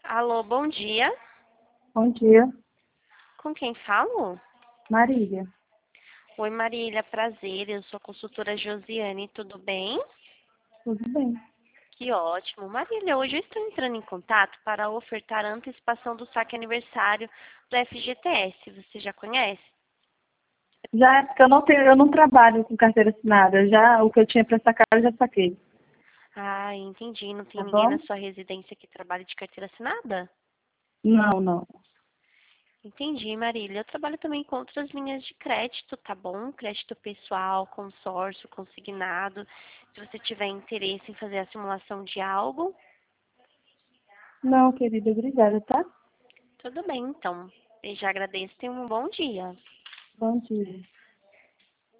Alô, bom dia. Bom dia, Com quem falo? Marília. Oi, Marília, prazer. Eu sou a consultora Josiane, tudo bem? Tudo bem? Que ótimo. Marília, hoje eu estou entrando em contato para ofertar a antecipação do saque aniversário do FGTS. Você já conhece? Já é porque eu não trabalho com carteira assinada. Já o que eu tinha para sacar, eu já saquei. Ah, entendi. Não tem Tá ninguém na bom? sua residência que trabalhe de carteira assinada? Não, não. Entendi, Marília. Eu trabalho também com outras linhas de crédito, tá bom? Crédito pessoal, consórcio, consignado. Se você tiver interesse em fazer a simulação de algo, Não, querida, obrigada, tá? tudo bem, então. Eu já agradeço. Tenha um bom dia. Bom dia.